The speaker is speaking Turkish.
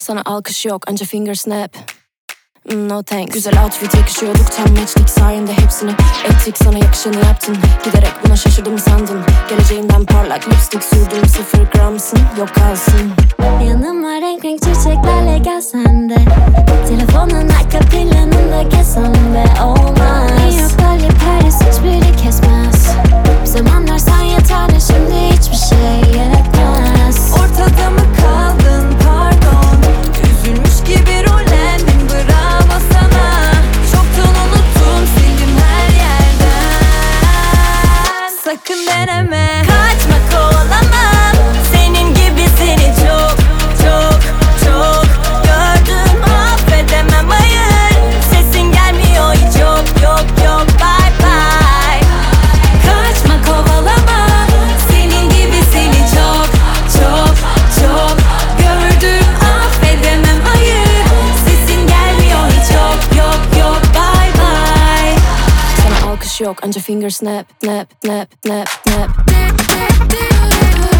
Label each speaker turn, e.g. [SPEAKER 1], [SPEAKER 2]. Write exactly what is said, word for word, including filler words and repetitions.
[SPEAKER 1] Sana alkış yok anca finger snap. Mm, no thanks. Güzel outfit yakışıyorduk, tam matchlik sayende hepsini ettik, sana yakışanı yaptın. Giderek buna şaşırdım sandın. Geleceğimden parlak lipstick sürdüm, sıfır gramsın, yok kalsın.
[SPEAKER 2] Yanıma renk renk çiçeklerle gelsen de, telefonun arka planında kesen de olmaz. Yok böyle Paris hiçbiri kesmez. Bir zamanlar sen yeterli, şimdi hiçbir şey yetmez.
[SPEAKER 3] Ortada mı kaldın pardon, üzülmüş gibi rollendim, bravo sana. Çoktan unuttum, sildim her yerden. Sakın deneme, kaçma kovalama. Senin gibisini çok çok çok gördüm, affedemem hayır. Sesin gelmiyor hiç, yok yok yok, bye bye. Kaçma kovalama, senin gibisini çok çok çok gördüm, affedemem hayır. Sesin gelmiyor hiç, yok yok yok, bye bye.
[SPEAKER 1] Sana alkış yok anca finger snap, snap, snap, snap, snap.